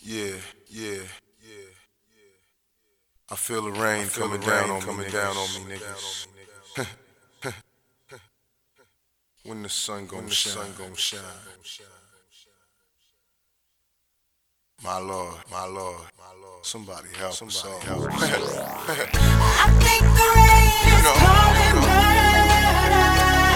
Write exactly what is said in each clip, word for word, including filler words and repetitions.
Yeah, yeah, yeah. I feel the rain feel coming the rain down on coming me, down on me, niggas. When the sun gon' shine, sun gon' shine. My Lord, my Lord, my Lord. Somebody help, somebody help. I think the rain is You know, calling you know. murder.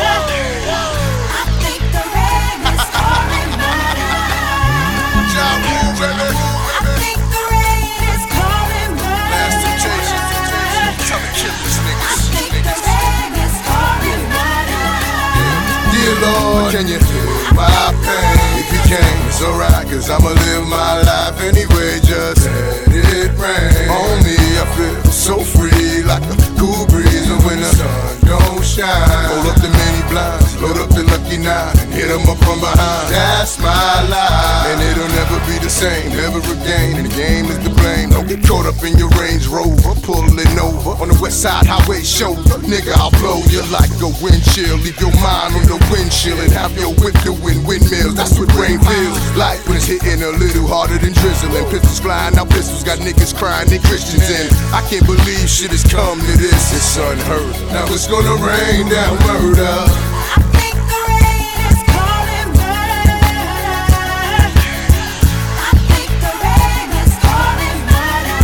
I think the rain is calling murder. Ja Rule, baby. I think the rain is calling murder. Last temptation, temptation. Tell the killers, I niggas. think the rain is calling murder. Dear Lord, can you feel my pain? If you can, it's alright, cause I'ma live my life anyway. Just let it rain on me. I feel so free, like a cool breeze. But when the sun don't shine, hold up the many blinds, load up the lucky nine, and hit 'em up from behind. That's my life, and it'll never be the same, never again. And the game is to blame. Don't get caught up in your Range Rover, pulling over on the West Side Highway shoulder. Nigga, I'll blow you like a wind chill. Leave your mind on the windshield and have your whip doing windmills. That's what rain feels like when it's hitting a little harder than drizzling. Pistols flying out, pistols got niggas crying, they Christians in. I can't believe shit has come to this, it's unheard of. Now it's gonna rain down murder. I think the rain is calling murder. I think the rain is calling murder.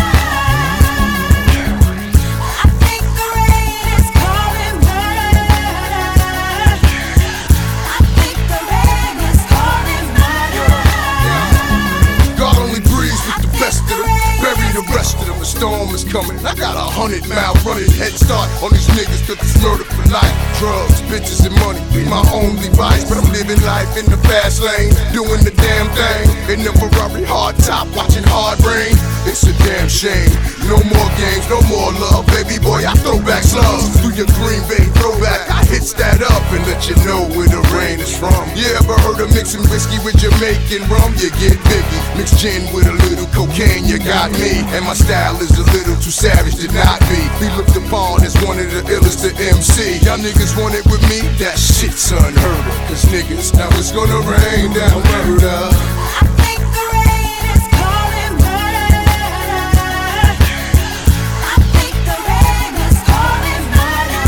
I think the rain is calling murder. I think the rain is calling murder. God only breathes with the best of them. Bury the rest of them, the storm is coming. I got a hundred mile running head start on these niggas, cause it's murder for life. Drugs, bitches, and money be my only vice. But I'm living life in the fast lane, doing the damn thing. In the Ferrari hard top, watching hard rain. It's a damn shame. No more games, no more love. Baby boy, I throw back slugs through your Green Bay throwback. I hits that up and let you know where the rain is from. You ever heard of mixing whiskey with Jamaican rum? You get biggie. Mix gin with a little cocaine, you got me. And my style is a little too savage to not be. Be looked upon as one of the illest to M C. Y'all niggas want it with me? That shit's unheard of. Cause niggas, now it's gonna rain down murder. I think the rain is calling murder. I think the rain is calling murder.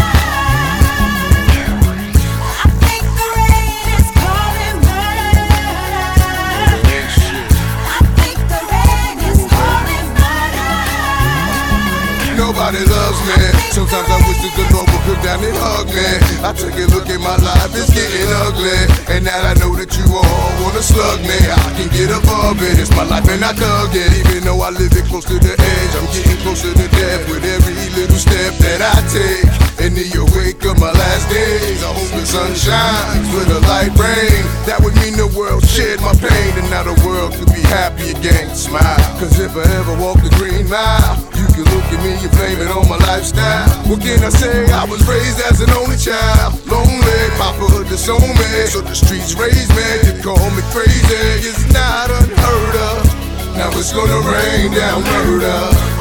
I think the rain is calling murder. I think the rain is calling murder. Nobody loves me. Sometimes I wish that the Lord would come down and hug me. I take a look at my life, it's getting ugly. And now I know that you all wanna slug me. I can get above it, it's my life and I dug it. Even though I live it close to the edge, I'm getting closer to death with every little step that I take. In the awake of my last days, I hope the sun shines with a light rain. That would mean the world shared my pain, and now the world could be happy again. Smile, cause if I ever walk the green mile, you can look at me and blame it on my lifestyle. What can I say? I was raised as an only child, lonely, Papa hood disowned me, so the streets raised me. You call me crazy, it's not unheard of. Now it's gonna rain down murder.